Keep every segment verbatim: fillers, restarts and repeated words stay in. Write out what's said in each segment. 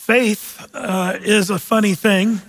Faith uh, is a funny thing.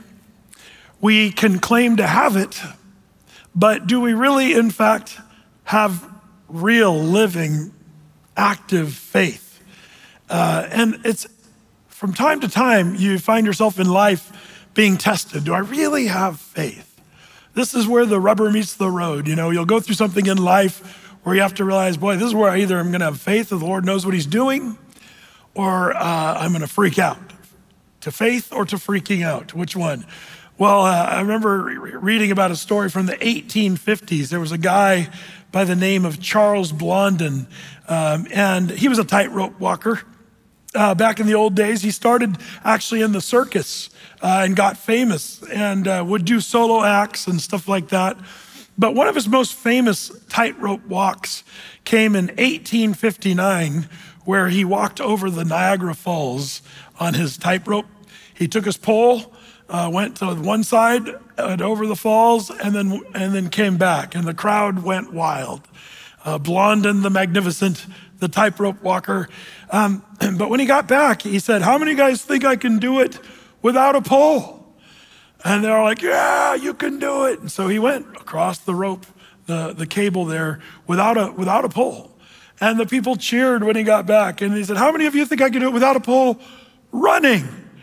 We can claim to have it, but do we really, in fact, have real, living, active faith? Uh, and it's from time to time, you find yourself in life being tested. Do I really have faith? This is where the rubber meets the road. You know, you'll go through something in life where you have to realize, boy, this is where I either am gonna have faith that the Lord knows what he's doing, or uh, I'm gonna freak out. To faith or to freaking out, which one? Well, uh, I remember re- reading about a story from the eighteen fifties. There was a guy by the name of Charles Blondin, um, and he was a tightrope walker. Uh, back in the old days, he started actually in the circus uh, and got famous and uh, would do solo acts and stuff like that. But one of his most famous tightrope walks came in eighteen fifty-nine, where he walked over the Niagara Falls on his tightrope. He took his pole, uh, went to one side and over the falls, and then and then came back, and the crowd went wild. Uh, Blondin the Magnificent, the tightrope walker. Um, but when he got back, he said, "How many guys think I can do it without a pole?" And they're like, "Yeah, you can do it." And so he went across the rope, the, the cable there, without a without a pole. And the people cheered when he got back. And he said, "How many of you think I can do it without a pole running?"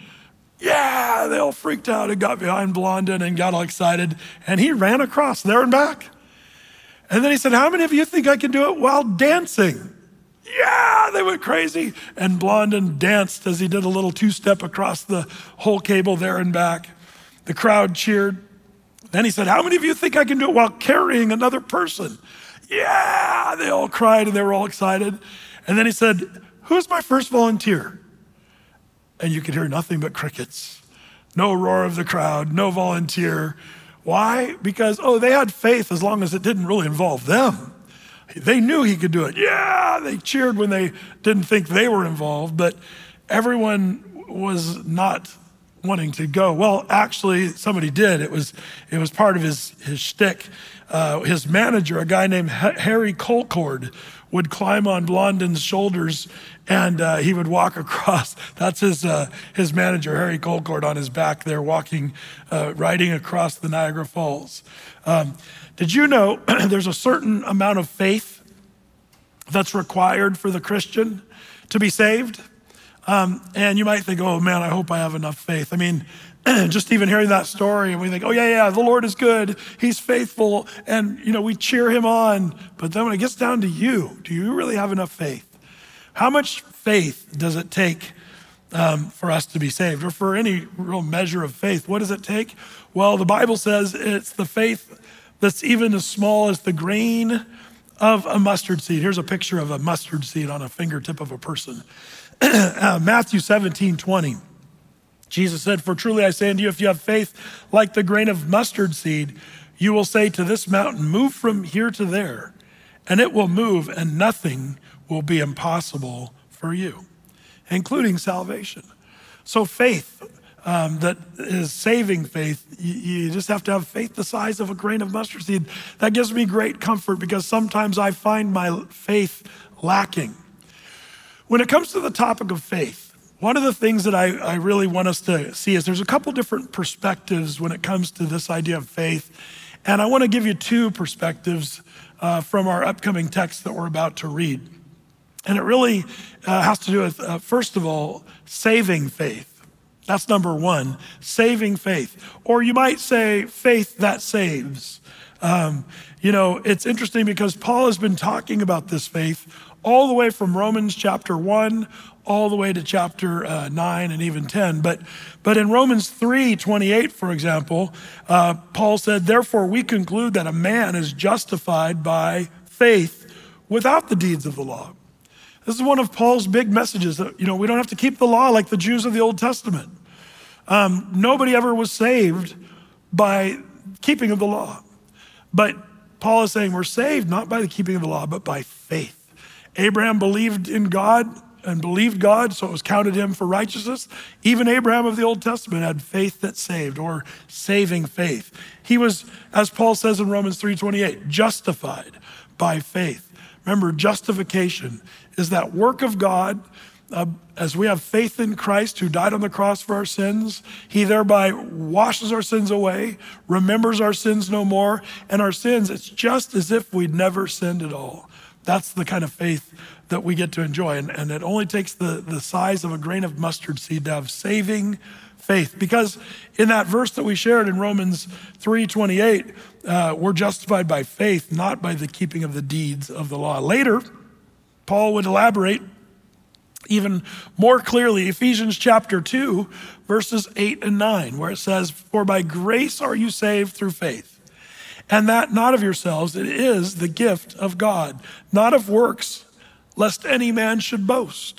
Yeah, they all freaked out and got behind Blondin and got all excited. And he ran across there and back. And then he said, "How many of you think I can do it while dancing?" Yeah, they went crazy. And Blondin danced as he did a little two-step across the whole cable there and back. The crowd cheered. Then he said, "How many of you think I can do it while carrying another person?" Yeah, they all cried and they were all excited. And then he said, "Who's my first volunteer?" And you could hear nothing but crickets. No roar of the crowd, no volunteer. Why? Because, oh, they had faith as long as it didn't really involve them. They knew he could do it. Yeah, they cheered when they didn't think they were involved, but everyone was not wanting to go. Well, actually, somebody did. It was it was part of his, his shtick. Uh, his manager, a guy named Harry Colcord, would climb on Blondin's shoulders and uh, he would walk across. That's his uh, his manager, Harry Colcord, on his back there walking, uh, riding across the Niagara Falls. Um, did you know there's a certain amount of faith that's required for the Christian to be saved? Um, and you might think, oh man, I hope I have enough faith. I mean, just even hearing that story and we think, oh yeah, yeah, the Lord is good, he's faithful, and you know, we cheer him on. But then when it gets down to you, do you really have enough faith? How much faith does it take um, for us to be saved, or for any real measure of faith? What does it take? Well, the Bible says it's the faith that's even as small as the grain of a mustard seed. Here's a picture of a mustard seed on a fingertip of a person. uh, Matthew seventeen twenty. Jesus said, "For truly I say unto you, if you have faith like the grain of mustard seed, you will say to this mountain, move from here to there, and it will move, and nothing will be impossible for you," including salvation. So faith um, that is saving faith, you, you just have to have faith the size of a grain of mustard seed. That gives me great comfort because sometimes I find my faith lacking. When it comes to the topic of faith, one of the things that I, I really want us to see is there's a couple different perspectives when it comes to this idea of faith. And I want to give you two perspectives uh, from our upcoming text that we're about to read. And it really uh, has to do with, uh, first of all, saving faith. That's number one, saving faith. Or you might say faith that saves. Um, you know, it's interesting because Paul has been talking about this faith all the way from Romans chapter one, all the way to chapter uh, nine and even ten. But but in Romans three twenty-eight, for example, uh, Paul said, "Therefore we conclude that a man is justified by faith without the deeds of the law." This is one of Paul's big messages that, you know, we don't have to keep the law like the Jews of the Old Testament. Um, nobody ever was saved by keeping of the law. But Paul is saying we're saved not by the keeping of the law, but by faith. Abraham believed in God and believed God, so it was counted him for righteousness. Even Abraham of the Old Testament had faith that saved, or saving faith. He was, as Paul says in Romans three twenty-eight, justified by faith. Remember, justification is that work of God uh, as we have faith in Christ who died on the cross for our sins, he thereby washes our sins away, remembers our sins no more, and our sins, it's just as if we'd never sinned at all. That's the kind of faith that we get to enjoy. And, and it only takes the, the size of a grain of mustard seed to have saving faith. Because in that verse that we shared in Romans three twenty-eight, uh, we're justified by faith, not by the keeping of the deeds of the law. Later, Paul would elaborate even more clearly, Ephesians chapter two, verses eight and nine, where it says, "For by grace are you saved through faith, and that not of yourselves, it is the gift of God, not of works, lest any man should boast."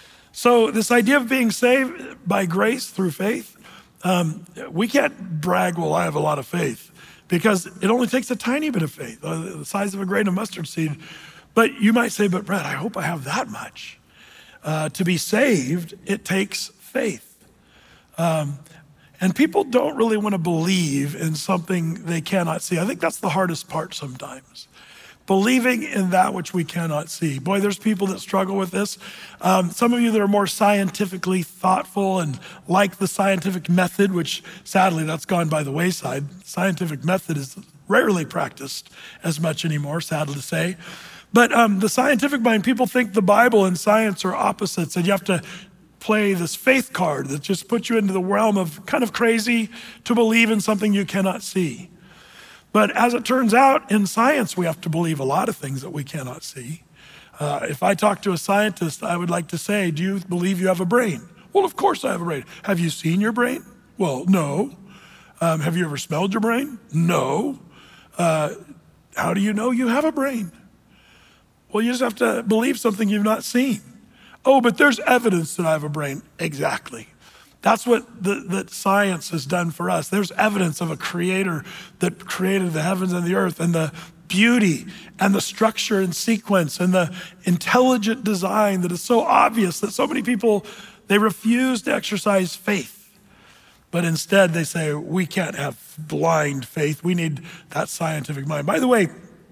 So this idea of being saved by grace through faith, um, we can't brag, well, I have a lot of faith, because it only takes a tiny bit of faith, uh, the size of a grain of mustard seed. But you might say, but Brett, I hope I have that much. Uh, to be saved, it takes faith. Um, and people don't really want to believe in something they cannot see. I think that's the hardest part sometimes. Believing in that which we cannot see. Boy, there's people that struggle with this. Um, some of you that are more scientifically thoughtful and like the scientific method, which sadly that's gone by the wayside. Scientific method is rarely practiced as much anymore, sad to say. But um, the scientific mind, people think the Bible and science are opposites, and you have to play this faith card that just puts you into the realm of kind of crazy to believe in something you cannot see. But as it turns out, in science, we have to believe a lot of things that we cannot see. Uh, if I talk to a scientist, I would like to say, do you believe you have a brain? Well, of course I have a brain. Have you seen your brain? Well, no. Um, have you ever smelled your brain? No. Uh, how do you know you have a brain? Well, you just have to believe something you've not seen. Oh, but there's evidence that I have a brain. Exactly. That's what the, that science has done for us. There's evidence of a creator that created the heavens and the earth, and the beauty and the structure and sequence and the intelligent design that is so obvious that so many people, they refuse to exercise faith. But instead they say, we can't have blind faith. We need that scientific mind. By the way,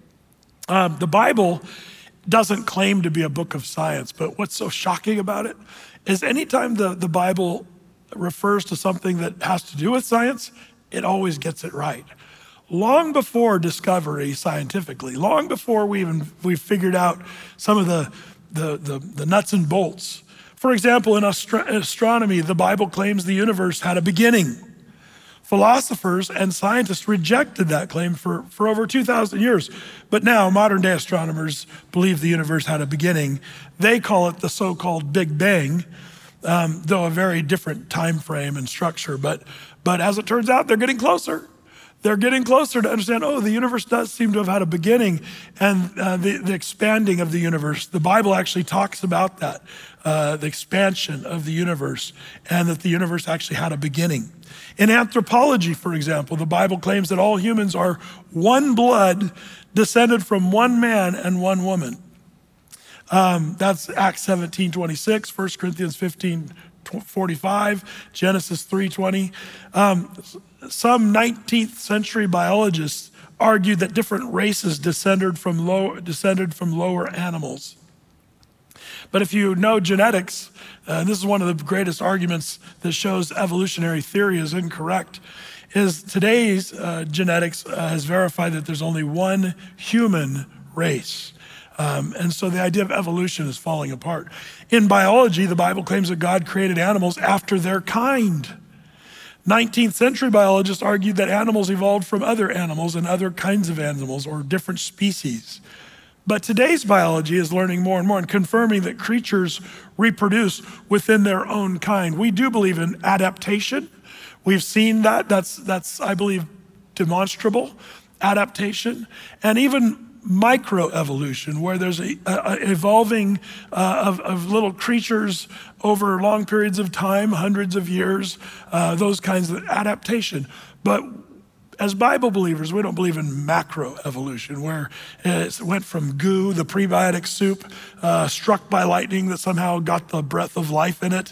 um, the Bible doesn't claim to be a book of science, but what's so shocking about it is anytime the, the Bible refers to something that has to do with science, it always gets it right. Long before discovery scientifically, long before we even we figured out some of the, the, the, the nuts and bolts. For example, in astro- astronomy, the Bible claims the universe had a beginning. Philosophers and scientists rejected that claim for, for over two thousand years. But now modern day astronomers believe the universe had a beginning. They call it the so-called Big Bang, um, though a very different time frame and structure. But, but as it turns out, they're getting closer. They're getting closer to understand, oh, the universe does seem to have had a beginning, and uh, the, the expanding of the universe. The Bible actually talks about that, uh, the expansion of the universe, and that the universe actually had a beginning. In anthropology, for example, the Bible claims that all humans are one blood descended from one man and one woman. Um, that's Acts seventeen twenty-six, First Corinthians fifteen forty-five, Genesis three twenty. Um, some nineteenth century biologists argued that different races descended from low, descended from lower animals. But if you know genetics, uh, and this is one of the greatest arguments that shows evolutionary theory is incorrect, is today's uh, genetics uh, has verified that there's only one human race. Um, and so the idea of evolution is falling apart. In biology, the Bible claims that God created animals after their kind. nineteenth century biologists argued that animals evolved from other animals and other kinds of animals or different species. But today's biology is learning more and more and confirming that creatures reproduce within their own kind. We do believe in adaptation. We've seen that. That's, that's I believe, demonstrable adaptation. And even microevolution, where there's a, a evolving uh, of, of little creatures over long periods of time, hundreds of years, uh, those kinds of adaptation. But as Bible believers, we don't believe in macroevolution, where it went from goo, the prebiotic soup, uh, struck by lightning that somehow got the breath of life in it,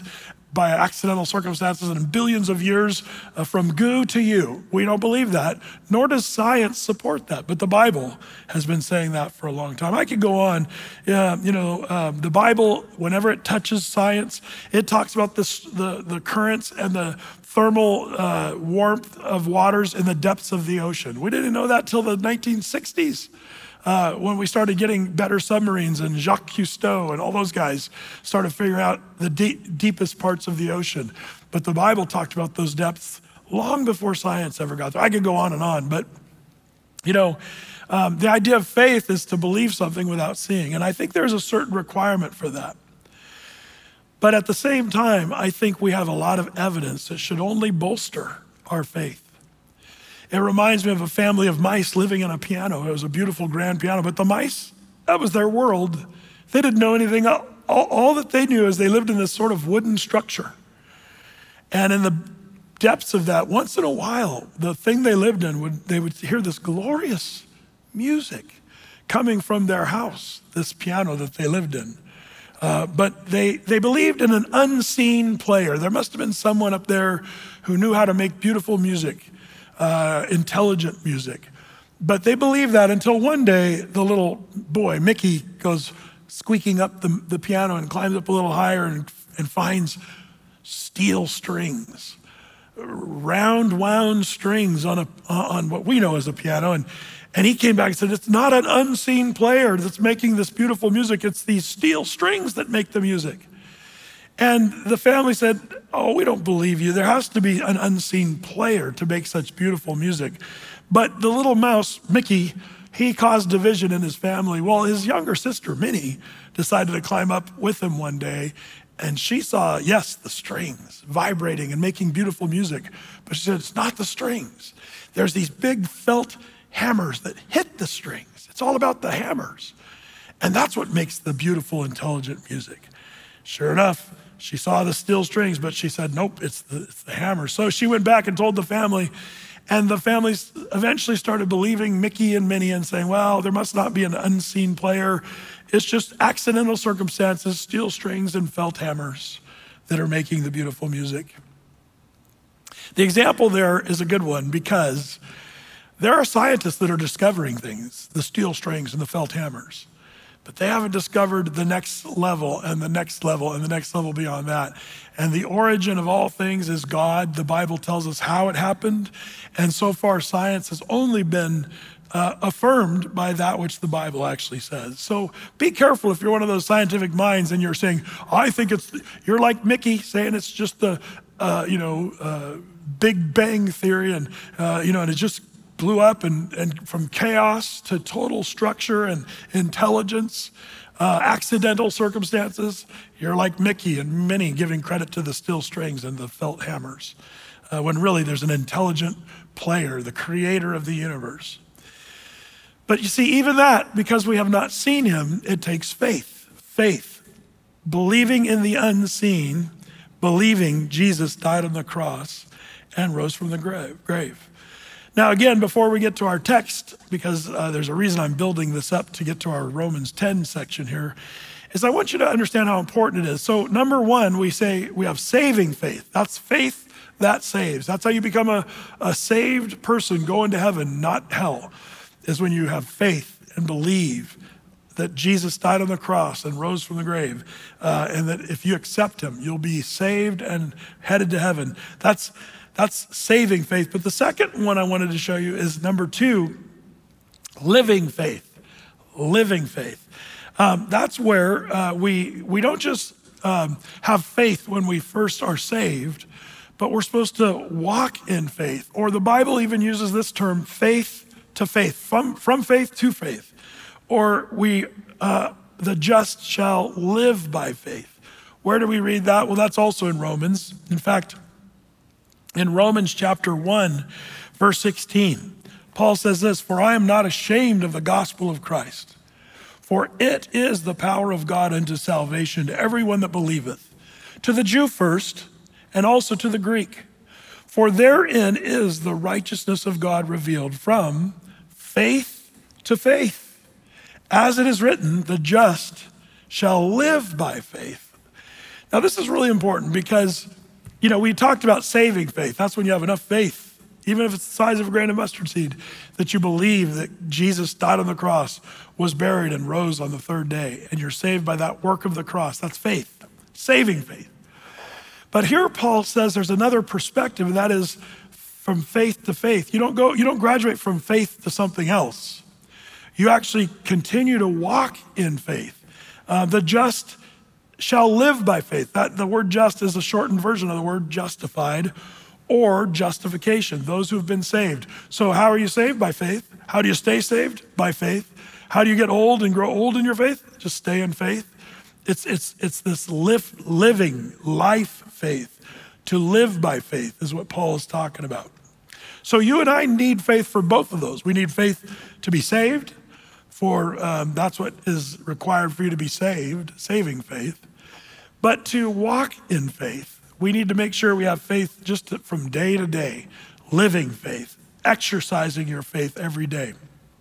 by accidental circumstances and billions of years uh, from goo to you. We don't believe that, nor does science support that. But the Bible has been saying that for a long time. I could go on. Uh, you know, um, the Bible, whenever it touches science, it talks about this, the, the currents and the thermal uh, warmth of waters in the depths of the ocean. We didn't know that till the nineteen sixties. Uh, when we started getting better submarines and Jacques Cousteau and all those guys started figuring out the deep, deepest parts of the ocean. But the Bible talked about those depths long before science ever got there. I could go on and on, but you know, um, the idea of faith is to believe something without seeing. And I think there's a certain requirement for that. But at the same time, I think we have a lot of evidence that should only bolster our faith. It reminds me of a family of mice living in a piano. It was a beautiful grand piano, but the mice, that was their world. They didn't know anything. All, all that they knew is they lived in this sort of wooden structure. And in the depths of that, once in a while, the thing they lived in, would they would hear this glorious music coming from their house, this piano that they lived in. Uh, but they, they believed in an unseen player. There must have been someone up there who knew how to make beautiful music. Uh, intelligent music. But they believed that until one day, the little boy, Mickey, goes squeaking up the, the piano and climbs up a little higher and, and finds steel strings, round wound strings on, a, on what we know as a piano. And, and he came back and said, it's not an unseen player that's making this beautiful music. It's these steel strings that make the music. And the family said, oh, we don't believe you. There has to be an unseen player to make such beautiful music. But the little mouse, Mickey, he caused division in his family. Well, his younger sister, Minnie, decided to climb up with him one day. And she saw, yes, the strings vibrating and making beautiful music. But she said, it's not the strings. There's these big felt hammers that hit the strings. It's all about the hammers. And that's what makes the beautiful, intelligent music. Sure enough, she saw the steel strings, but she said, nope, it's the, it's the hammer. So she went back and told the family, and the families eventually started believing Mickey and Minnie and saying, well, there must not be an unseen player. It's just accidental circumstances, steel strings and felt hammers that are making the beautiful music. The example there is a good one because there are scientists that are discovering things, the steel strings and the felt hammers. But they haven't discovered the next level and the next level and the next level beyond that. And the origin of all things is God. The Bible tells us how it happened. And so far, science has only been uh, affirmed by that which the Bible actually says. So be careful if you're one of those scientific minds and you're saying, I think it's, you're like Mickey saying it's just the, uh, you know, uh, Big Bang Theory and, uh, you know, and it just blew up and, and from chaos to total structure and intelligence, uh, accidental circumstances. You're like Mickey and Minnie giving credit to the steel strings and the felt hammers, uh, when really there's an intelligent player, the creator of the universe. But you see, even that, because we have not seen him, it takes faith. Faith, believing in the unseen, believing Jesus died on the cross and rose from the grave. Now, again, before we get to our text, because uh, there's a reason I'm building this up to get to our Romans ten section here, is I want you to understand how important it is. So number one, we say we have saving faith. That's faith that saves. That's how you become a, a saved person going to heaven, not hell, is when you have faith and believe that Jesus died on the cross and rose from the grave, uh, and that if you accept him, you'll be saved and headed to heaven. That's That's saving faith. But the second one I wanted to show you is number two, living faith. Living faith. Um, that's where uh, we we don't just um, have faith when we first are saved, but we're supposed to walk in faith. Or the Bible even uses this term, faith to faith, from, from faith to faith. Or we, uh, the just shall live by faith. Where do we read that? Well, that's also in Romans. In fact, in Romans chapter one, verse sixteen, Paul says this, for I am not ashamed of the gospel of Christ, for it is the power of God unto salvation to everyone that believeth, to the Jew first, and also to the Greek. For therein is the righteousness of God revealed from faith to faith. As it is written, the just shall live by faith. Now, this is really important because, you know, we talked about saving faith. That's when you have enough faith, even if it's the size of a grain of mustard seed, that you believe that Jesus died on the cross, was buried, and rose on the third day, and you're saved by that work of the cross. That's faith, saving faith. But here Paul says there's another perspective, and that is from faith to faith. You don't go, you don't graduate from faith to something else. You actually continue to walk in faith. Uh, the just shall live by faith. That the word just is a shortened version of the word justified or justification, those who've been saved. So how are you saved? By faith. How do you stay saved? By faith. How do you get old and grow old in your faith? Just stay in faith. It's it's it's this live, living life faith. To live by faith is what Paul is talking about. So you and I need faith for both of those. We need faith to be saved, for um, that's what is required for you to be saved, saving faith. But to walk in faith, we need to make sure we have faith just to, from day to day, living faith, exercising your faith every day.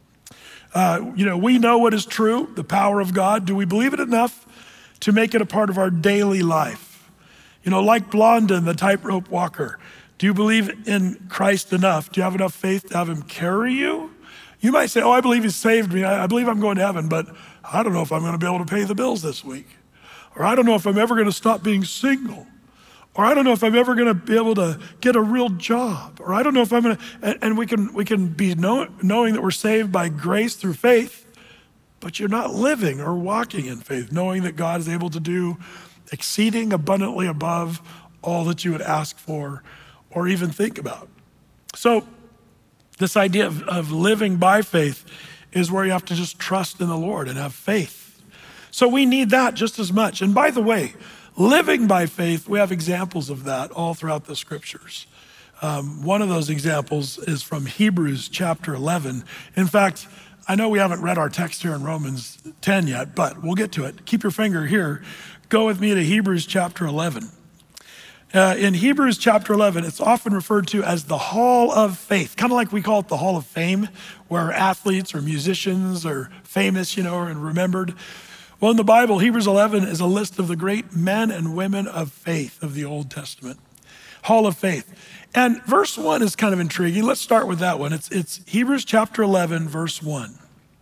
Uh, you know, we know what is true, the power of God. Do we believe it enough to make it a part of our daily life? You know, like Blondin, the tightrope walker, do you believe in Christ enough? Do you have enough faith to have him carry you? You might say, oh, I believe he saved me. I, I believe I'm going to heaven, but I don't know if I'm going to be able to pay the bills this week. Or I don't know if I'm ever going to stop being single. Or I don't know if I'm ever going to be able to get a real job. Or I don't know if I'm going to, and, and we can we can be know, knowing that we're saved by grace through faith, but you're not living or walking in faith, knowing that God is able to do exceeding abundantly above all that you would ask for or even think about. So this idea of, of living by faith is where you have to just trust in the Lord and have faith. So we need that just as much. And by the way, living by faith, we have examples of that all throughout the scriptures. Um, one of those examples is from Hebrews chapter eleven. In fact, I know we haven't read our text here in Romans ten yet, but we'll get to it. Keep your finger here. Go with me to Hebrews chapter eleven. Uh, in Hebrews chapter eleven, it's often referred to as the Hall of Faith, kind of like we call it the Hall of Fame, where athletes or musicians are famous, you know, and remembered. Well, in the Bible, Hebrews eleven is a list of the great men and women of faith of the Old Testament. Hall of Faith. And verse one is kind of intriguing. Let's start with that one. It's, it's Hebrews chapter eleven, verse one.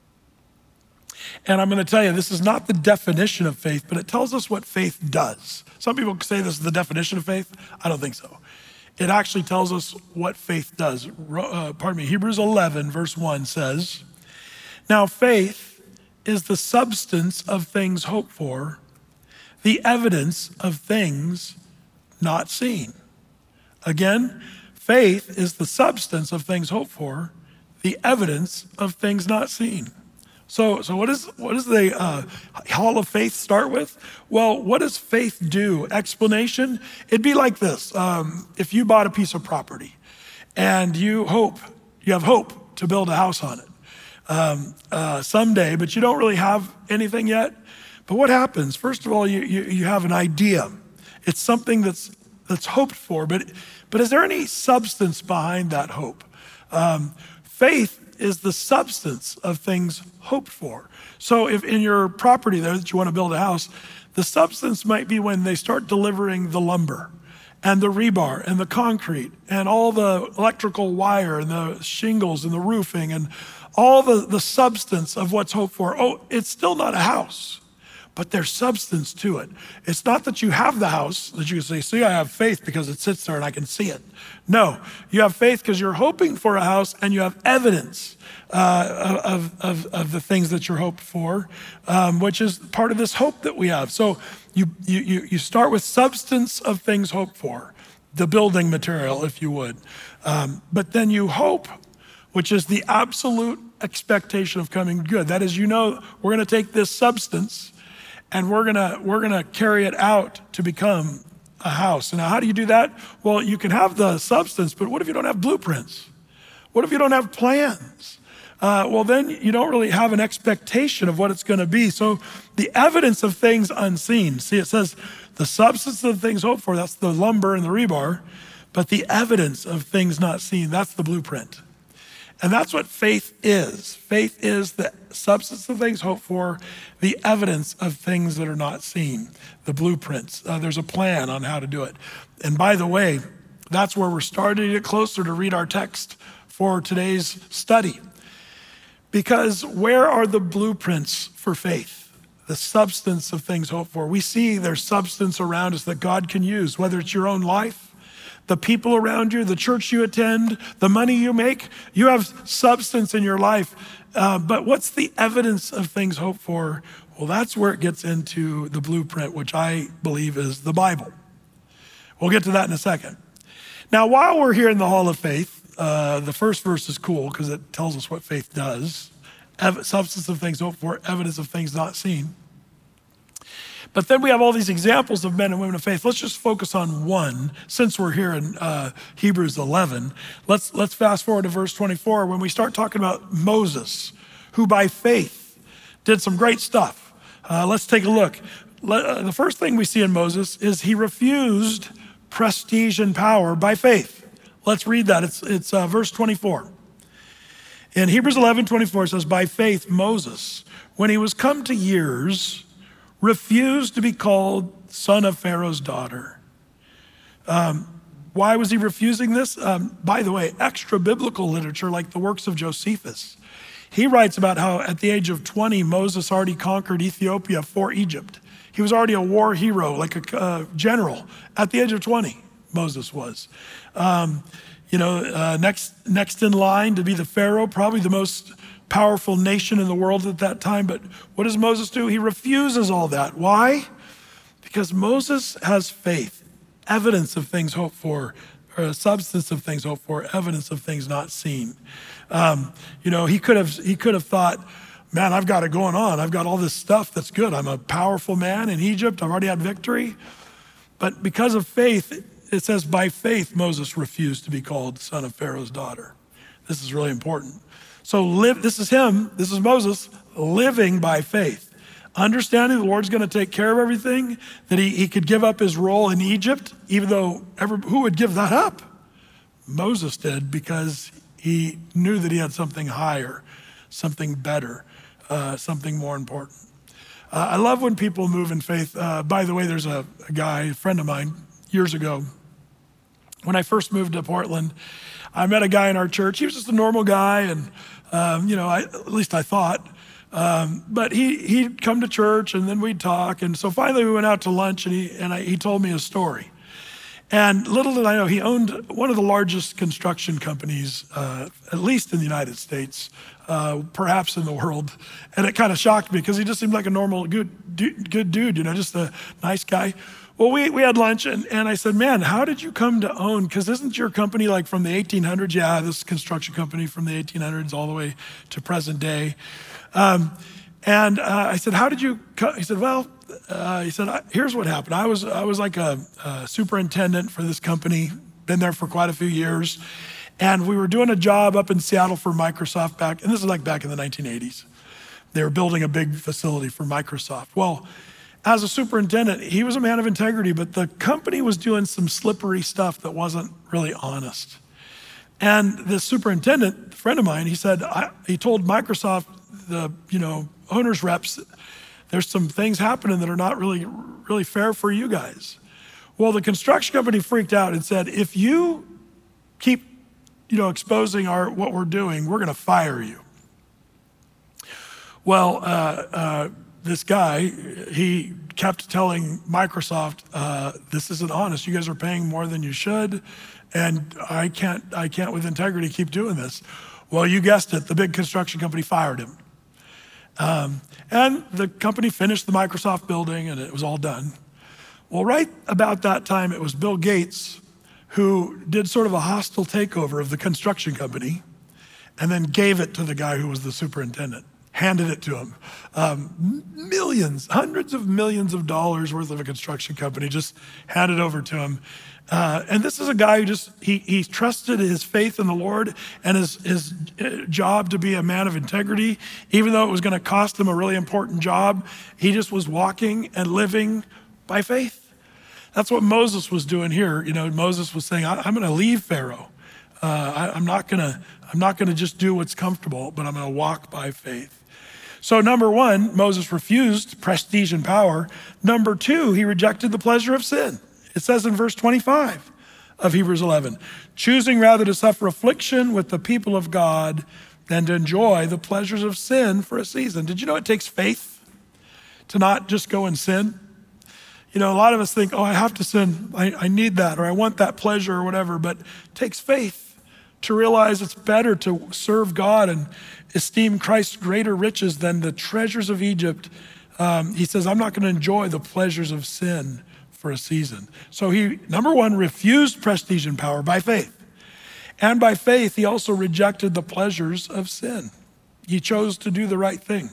And I'm going to tell you, this is not the definition of faith, but it tells us what faith does. Some people say this is the definition of faith. I don't think so. It actually tells us what faith does. Uh, pardon me, Hebrews eleven, verse one says, now faith is the substance of things hoped for, the evidence of things not seen. Again, faith is the substance of things hoped for, the evidence of things not seen. So, so what is what does the uh, Hall of Faith start with? Well, what does faith do? Explanation, it'd be like this. Um, if you bought a piece of property and you hope, you have hope to build a house on it um, uh, someday, but you don't really have anything yet. But what happens? First of all, you, you, you have an idea. It's something that's that's hoped for, but, but is there any substance behind that hope? Um, faith is the substance of things hoped for. So if in your property there that you want to build a house, the substance might be when they start delivering the lumber and the rebar and the concrete and all the electrical wire and the shingles and the roofing and all the, the substance of what's hoped for. Oh, it's still not a house, but there's substance to it. It's not that you have the house that you can say, see, I have faith because it sits there and I can see it. No, you have faith because you're hoping for a house and you have evidence uh, of, of, of the things that you're hoped for, um, which is part of this hope that we have. So you, you, you start with substance of things hoped for, the building material, if you would. Um, but then you hope, which is the absolute expectation of coming good. That is, you know, we're gonna take this substance and we're gonna we're gonna carry it out to become a house. And now, how do you do that? Well, you can have the substance, but what if you don't have blueprints? What if you don't have plans? Uh, well, then you don't really have an expectation of what it's gonna be. So the evidence of things unseen. See, it says the substance of things hoped for, that's the lumber and the rebar, but the evidence of things not seen, that's the blueprint. And that's what faith is. Faith is the substance of things hoped for, the evidence of things that are not seen, the blueprints. Uh, there's a plan on how to do it. And by the way, that's where we're starting to get closer to read our text for today's study. Because where are the blueprints for faith? The substance of things hoped for. We see there's substance around us that God can use, whether it's your own life, the people around you, the church you attend, the money you make. You have substance in your life. Uh, but what's the evidence of things hoped for? Well, that's where it gets into the blueprint, which I believe is the Bible. We'll get to that in a second. Now, while we're here in the Hall of Faith, uh, the first verse is cool because it tells us what faith does. Ev- substance of things hoped for, evidence of things not seen. But then we have all these examples of men and women of faith. Let's just focus on one, since we're here in uh, Hebrews eleven. Let's, let's fast forward to verse twenty-four when we start talking about Moses, who by faith did some great stuff. Uh, let's take a look. Let, uh, the first thing we see in Moses is he refused prestige and power by faith. Let's read that. It's, it's uh, verse twenty-four. In Hebrews eleven twenty-four, it says, by faith Moses, when he was come to years, refused to be called son of Pharaoh's daughter. Um, why was he refusing this? Um, by the way, extra biblical literature like the works of Josephus. He writes about how at the age of twenty, Moses already conquered Ethiopia for Egypt. He was already a war hero, like a uh, general. At the age of twenty, Moses was. Um, you know, uh, next, next in line to be the Pharaoh, probably the most powerful nation in the world at that time. But what does Moses do? He refuses all that. Why? Because Moses has faith, evidence of things hoped for, or substance of things hoped for, evidence of things not seen. Um, you know, he could have he could have thought, man, I've got it going on. I've got all this stuff that's good. I'm a powerful man in Egypt. I've already had victory. But because of faith, it says by faith, Moses refused to be called son of Pharaoh's daughter. This is really important. So live, this is him, this is Moses, living by faith. Understanding the Lord's gonna take care of everything, that he, he could give up his role in Egypt, even though ever, who would give that up? Moses did, because he knew that he had something higher, something better, uh, something more important. Uh, I love when people move in faith. Uh, by the way, there's a, a guy, a friend of mine, years ago, when I first moved to Portland, I met a guy in our church. He was just a normal guy, and um, you know, I, at least I thought. Um, but he he'd come to church, and then we'd talk. And so finally, we went out to lunch, and he and I, he told me a story. And little did I know, he owned one of the largest construction companies, uh, at least in the United States, uh, perhaps in the world. And it kind of shocked me because he just seemed like a normal, good, dude, good dude, you know, just a nice guy. Well, we, we had lunch, and, and I said, man, how did you come to own, because isn't your company like from the eighteen hundreds? Yeah, this construction company from the eighteen hundreds all the way to present day. Um, and uh, I said, how did you come? He said, well, uh, he said, here's what happened. I was I was like a, a superintendent for this company, been there for quite a few years. And we were doing a job up in Seattle for Microsoft back, and this is like back in the nineteen eighties. They were building a big facility for Microsoft. Well, as a superintendent, he was a man of integrity, but the company was doing some slippery stuff that wasn't really honest. And the superintendent, a friend of mine, he said, I, he told Microsoft, the you know owners reps, there's some things happening that are not really, really fair for you guys. Well, the construction company freaked out and said, if you keep you know, exposing our what we're doing, we're gonna fire you. Well, uh, uh, this guy, he kept telling Microsoft, uh, this isn't honest. You guys are paying more than you should, and I can't, I can't with integrity keep doing this. Well, you guessed it, the big construction company fired him. Um, and the company finished the Microsoft building, and it was all done. Well, right about that time, it was Bill Gates who did sort of a hostile takeover of the construction company and then gave it to the guy who was the superintendent. Handed it to him. Um, millions, hundreds of millions of dollars worth of a construction company, just handed over to him. Uh, and this is a guy who just, he, he trusted his faith in the Lord and his, his job to be a man of integrity, even though it was gonna cost him a really important job. He just was walking and living by faith. That's what Moses was doing here. You know, Moses was saying, I'm gonna leave Pharaoh. Uh, I, I'm not gonna, I'm not gonna just do what's comfortable, but I'm gonna walk by faith. So number one, Moses refused prestige and power. Number two, he rejected the pleasure of sin. It says in verse twenty-five of Hebrews eleven, choosing rather to suffer affliction with the people of God than to enjoy the pleasures of sin for a season. Did you know it takes faith to not just go and sin? You know, a lot of us think, oh, I have to sin. I, I need that, or I want that pleasure or whatever, but it takes faith to realize it's better to serve God and esteem Christ's greater riches than the treasures of Egypt. Um, he says, I'm not going to enjoy the pleasures of sin for a season. So he, number one, refused prestige and power by faith. And by faith, he also rejected the pleasures of sin. He chose to do the right thing.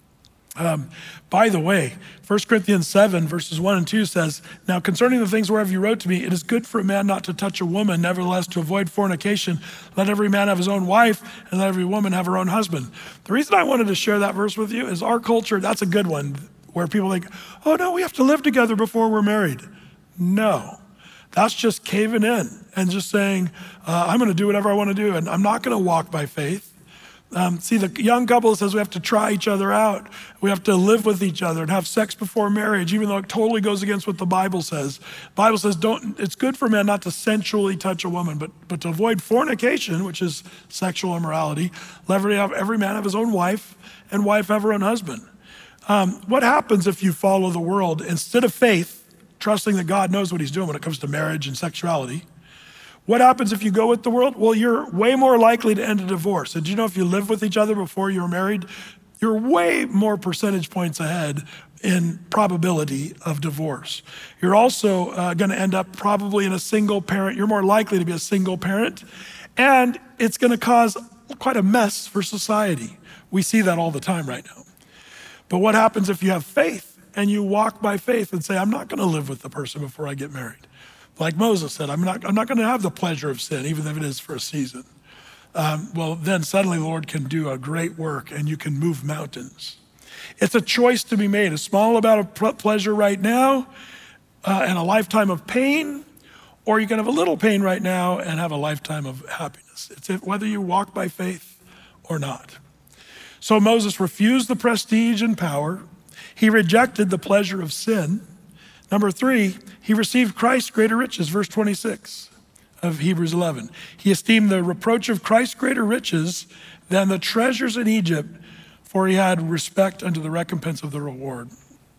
Um, by the way, First Corinthians seven, verses one and two says, now concerning the things whereof you wrote to me, it is good for a man not to touch a woman, nevertheless to avoid fornication. Let every man have his own wife, and let every woman have her own husband. The reason I wanted to share that verse with you is our culture, that's a good one, where people think, oh no, we have to live together before we're married. No, that's just caving in and just saying, uh, I'm gonna do whatever I wanna do, and I'm not gonna walk by faith. Um, see, the young couple says we have to try each other out. We have to live with each other and have sex before marriage, even though it totally goes against what the Bible says. The Bible says don't. It's good for a man not to sensually touch a woman, but, but to avoid fornication, which is sexual immorality. Let every, have, every man have his own wife, and wife have her own husband. Um, what happens if you follow the world instead of faith, trusting that God knows what he's doing when it comes to marriage and sexuality? What happens if you go with the world? Well, you're way more likely to end a divorce. Did you know if you live with each other before you're married, you're way more percentage points ahead in probability of divorce. You're also uh, gonna end up probably in a single parent. You're more likely to be a single parent, and it's gonna cause quite a mess for society. We see that all the time right now. But what happens if you have faith and you walk by faith and say, I'm not gonna live with the person before I get married? Like Moses said, I'm not, I'm not gonna have the pleasure of sin, even if it is for a season. Um, well, then suddenly the Lord can do a great work and you can move mountains. It's a choice to be made, a small amount of pleasure right now uh, and a lifetime of pain, or you can have a little pain right now and have a lifetime of happiness. It's whether you walk by faith or not. So Moses refused the prestige and power. He rejected the pleasure of sin. Number three, he received Christ's greater riches, verse twenty-six of Hebrews eleven. He esteemed the reproach of Christ's greater riches than the treasures in Egypt, for he had respect unto the recompense of the reward.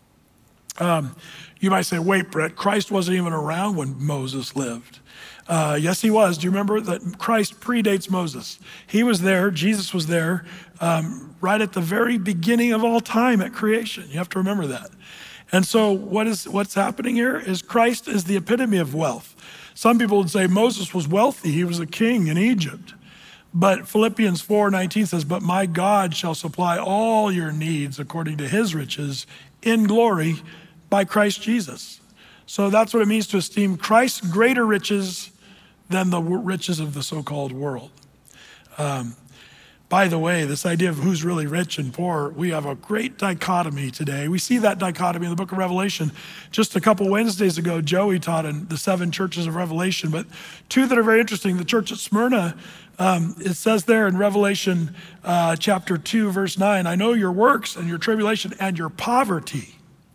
Um, you might say, wait, Brett, Christ wasn't even around when Moses lived. Uh, yes, he was. Do you remember that Christ predates Moses? He was there, Jesus was there, um, right at the very beginning of all time at creation. You have to remember that. And so what is what's happening here is Christ is the epitome of wealth. Some people would say Moses was wealthy. He was a king in Egypt. But Philippians four nineteen says, but my God shall supply all your needs according to his riches in glory by Christ Jesus. So that's what it means to esteem Christ's greater riches than the riches of the so-called world. Um, By the way, this idea of who's really rich and poor, we have a great dichotomy today. We see that dichotomy in the book of Revelation. Just a couple Wednesdays ago, Joey taught in the seven churches of Revelation, but two that are very interesting. The church at Smyrna, um, it says there in Revelation uh, chapter two, verse nine, I know your works and your tribulation and your poverty,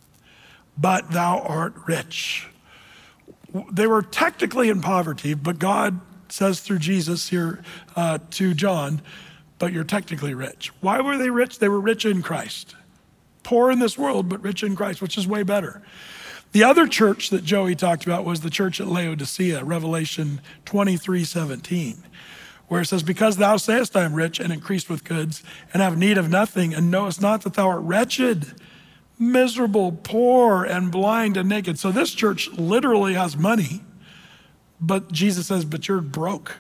but thou art rich. They were technically in poverty, but God says through Jesus here uh, to John, but you're technically rich. Why were they rich? They were rich in Christ. Poor in this world, but rich in Christ, which is way better. The other church that Joey talked about was the church at Laodicea, Revelation twenty-three seventeen, where it says, because thou sayest I am rich and increased with goods and have need of nothing, and knowest not that thou art wretched, miserable, poor, and blind and naked. So this church literally has money, but Jesus says, but you're broke.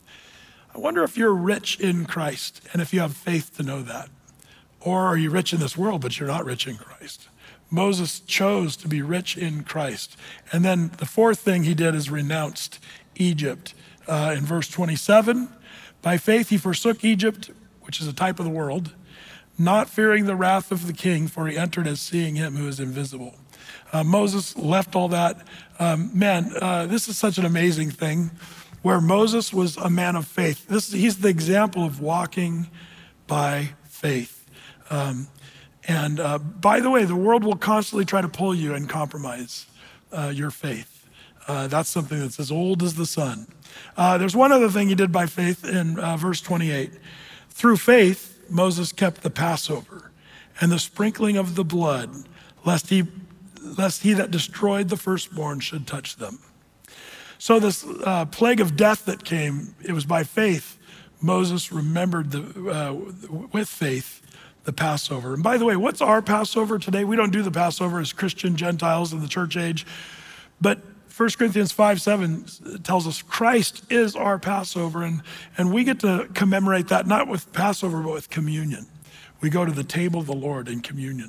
I wonder if you're rich in Christ and if you have faith to know that. Or are you rich in this world, but you're not rich in Christ? Moses chose to be rich in Christ. And then the fourth thing he did is renounced Egypt. Uh, in verse twenty-seven, by faith he forsook Egypt, which is a type of the world, not fearing the wrath of the king, for he entered as seeing him who is invisible. Uh, Moses left all that. Um, man, uh, this is such an amazing thing. where Moses was a man of faith. This, he's the example of walking by faith. Um, and uh, by the way, the world will constantly try to pull you and compromise uh, your faith. Uh, that's something that's as old as the sun. Uh, there's one other thing he did by faith in uh, verse twenty-eight. Through faith, Moses kept the Passover and the sprinkling of the blood, lest he, lest he that destroyed the firstborn should touch them. So this uh, plague of death that came, it was by faith. Moses remembered the, uh, with faith the Passover. And by the way, what's our Passover today? We don't do the Passover as Christian Gentiles in the church age, but First Corinthians five seven tells us Christ is our Passover, and, and we get to commemorate that not with Passover, but with communion. We go to the table of the Lord in communion.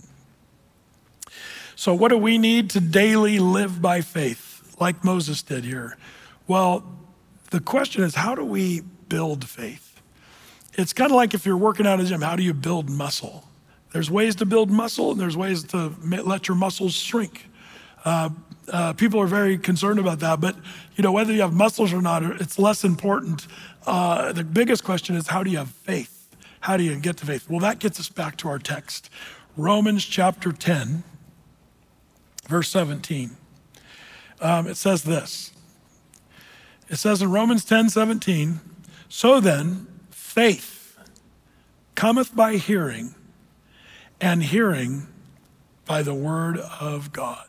So what do we need to daily live by faith, like Moses did here? Well, the question is, how do we build faith? It's kind of like if you're working out at a gym, how do you build muscle? There's ways to build muscle, and there's ways to let your muscles shrink. Uh, uh, people are very concerned about that, but you know, whether you have muscles or not, it's less important. Uh, the biggest question is, how do you have faith? How do you get to faith? Well, that gets us back to our text. Romans chapter ten, verse seventeen. Um, it says this. It says in Romans ten seventeen, so then, faith cometh by hearing, and hearing by the word of God.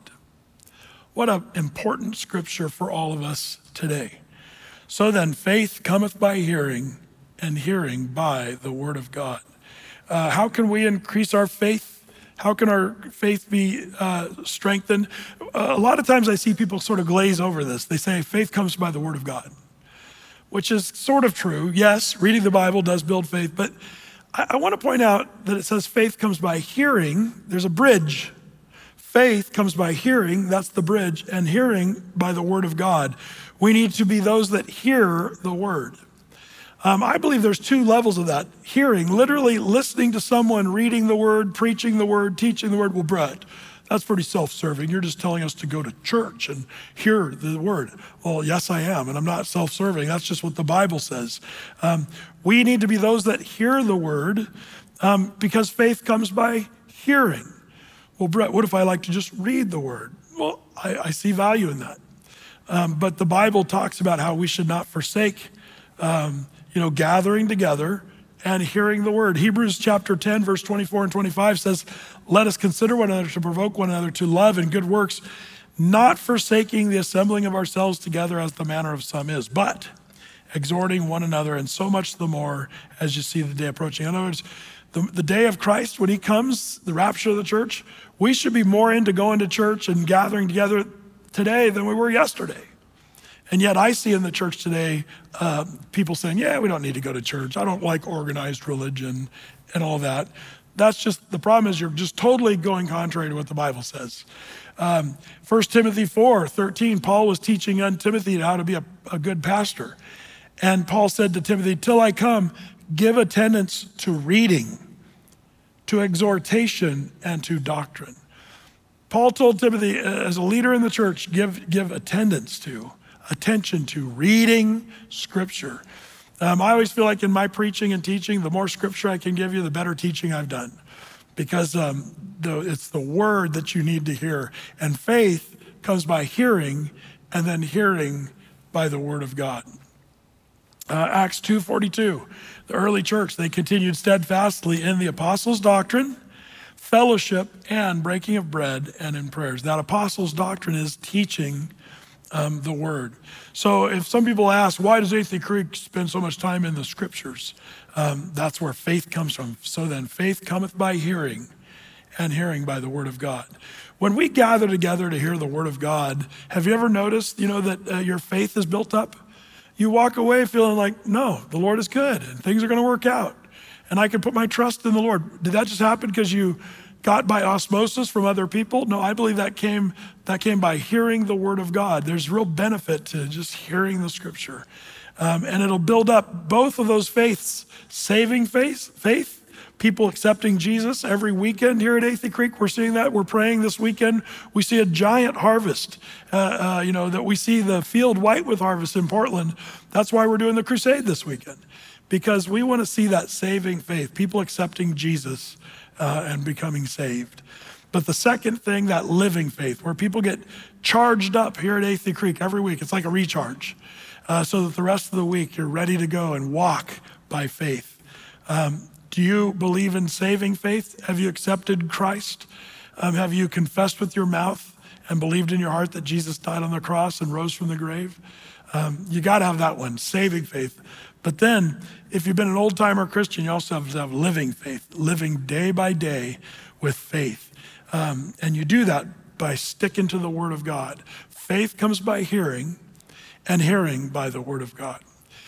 What an important scripture for all of us today. So then, faith cometh by hearing, and hearing by the word of God. Uh, how can we increase our faith? How can our faith be uh, strengthened? Uh, a lot of times I see people sort of glaze over this. They say faith comes by the word of God, which is sort of true. Yes, reading the Bible does build faith, but I, I want to point out that it says faith comes by hearing. There's a bridge. Faith comes by hearing, that's the bridge, and hearing by the word of God. We need to be those that hear the word. Um, I believe there's two levels of that. Hearing, literally listening to someone reading the word, preaching the word, teaching the word. Well, Brett, that's pretty self-serving. You're just telling us to go to church and hear the word. Well, yes, I am, and I'm not self-serving. That's just what the Bible says. Um, we need to be those that hear the word um, because faith comes by hearing. Well, Brett, what if I like to just read the word? Well, I, I see value in that. Um, but the Bible talks about how we should not forsake, um, you know, gathering together and hearing the word. Hebrews chapter ten, verse twenty-four and twenty-five says, let us consider one another to provoke one another to love and good works, not forsaking the assembling of ourselves together as the manner of some is, but exhorting one another, and so much the more as you see the day approaching. In other words, the, the day of Christ, when he comes, the rapture of the church, we should be more into going to church and gathering together today than we were yesterday. And yet I see in the church today, uh, people saying, yeah, we don't need to go to church. I don't like organized religion and all that. That's just, the problem is you're just totally going contrary to what the Bible says. Um, First Timothy four thirteen, Paul was teaching on Timothy how to be a, a good pastor. And Paul said to Timothy, till I come, give attendance to reading, to exhortation, and to doctrine. Paul told Timothy, as a leader in the church, give, give attendance to, attention to reading scripture. Um, I always feel like in my preaching and teaching, the more scripture I can give you, the better teaching I've done. Because um, the, it's the word that you need to hear. And faith comes by hearing, and then hearing by the word of God. Uh, Acts two forty-two, the early church, they continued steadfastly in the apostles' doctrine, fellowship, and breaking of bread, and in prayers. That apostles' doctrine is teaching um, the word. So if some people ask, why does Athey Creek spend so much time in the scriptures? Um, that's where faith comes from. So then faith cometh by hearing, and hearing by the word of God. When we gather together to hear the word of God, have you ever noticed, you know, that uh, your faith is built up? You walk away feeling like, no, the Lord is good and things are going to work out. And I can put my trust in the Lord. Did that just happen because you got by osmosis from other people? No, I believe that came that came by hearing the word of God. There's real benefit to just hearing the scripture. Um, and it'll build up both of those faiths, saving faith, faith people accepting Jesus every weekend here at Athey Creek. We're seeing that. We're praying this weekend. We see a giant harvest, uh, uh, you know, that we see the field white with harvest in Portland. That's why we're doing the crusade this weekend, because we want to see that saving faith, people accepting Jesus uh, and becoming saved. But the second thing, that living faith, where people get charged up here at Athey Creek every week. It's like a recharge, uh, so that the rest of the week you're ready to go and walk by faith. Um, do you believe in saving faith? Have you accepted Christ? Um, have you confessed with your mouth and believed in your heart that Jesus died on the cross and rose from the grave? Um, you got to have that one, saving faith. But then, if you've been an old-timer Christian, you also have to have living faith, living day by day with faith. Um, and you do that by sticking to the Word of God. Faith comes by hearing, and hearing by the Word of God.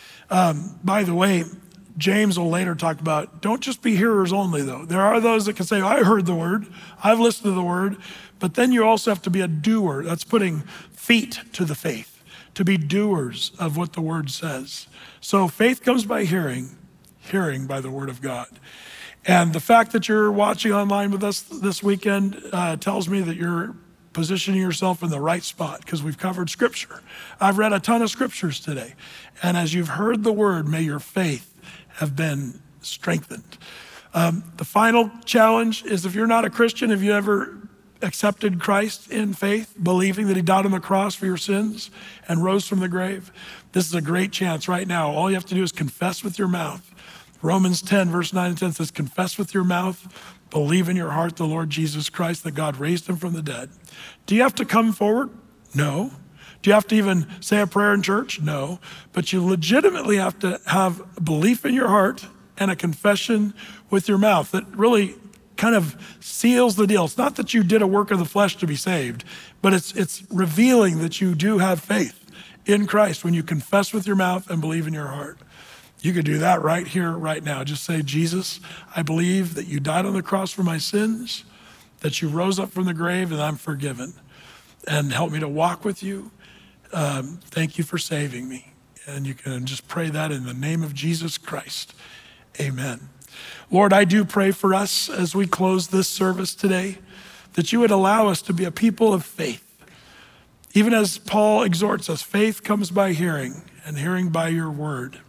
Um, by the way, James will later talk about, don't just be hearers only, though. There are those that can say, I heard the Word, I've listened to the Word, but then you also have to be a doer. That's putting feet to the faith, to be doers of what the Word says. So faith comes by hearing, hearing by the Word of God. And the fact that you're watching online with us this weekend uh, tells me that you're positioning yourself in the right spot, because we've covered Scripture. I've read a ton of Scriptures today. And as you've heard the Word, may your faith have been strengthened. Um, the final challenge is, if you're not a Christian, have you ever accepted Christ in faith, believing that he died on the cross for your sins and rose from the grave? This is a great chance right now. All you have to do is confess with your mouth. Romans ten, verse nine and ten says, confess with your mouth, believe in your heart the Lord Jesus Christ, that God raised him from the dead. Do you have to come forward? No. Do you have to even say a prayer in church? No. But you legitimately have to have belief in your heart and a confession with your mouth that really kind of seals the deal. It's not that you did a work of the flesh to be saved, but it's it's revealing that you do have faith in Christ when you confess with your mouth and believe in your heart. You could do that right here, right now. Just say, Jesus, I believe that you died on the cross for my sins, that you rose up from the grave, and I'm forgiven. And help me to walk with you. Um, thank you for saving me. And you can just pray that in the name of Jesus Christ. Amen. Lord, I do pray for us as we close this service today, that you would allow us to be a people of faith. Even as Paul exhorts us, faith comes by hearing, and hearing by your word.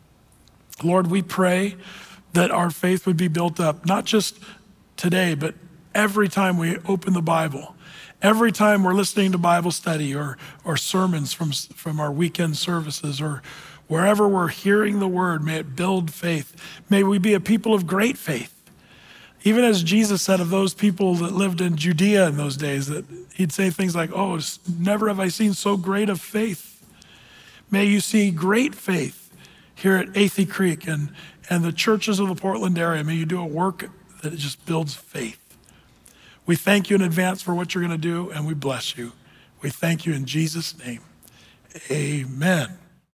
Lord, we pray that our faith would be built up, not just today, but every time we open the Bible, every time we're listening to Bible study or, or sermons from, from our weekend services, or wherever we're hearing the word, may it build faith. May we be a people of great faith. Even as Jesus said of those people that lived in Judea in those days, that he'd say things like, oh, never have I seen so great of faith. May you see great faith here at Athey Creek and, and the churches of the Portland area. May you do a work that just builds faith. We thank you in advance for what you're going to do, and we bless you. We thank you in Jesus' name. Amen.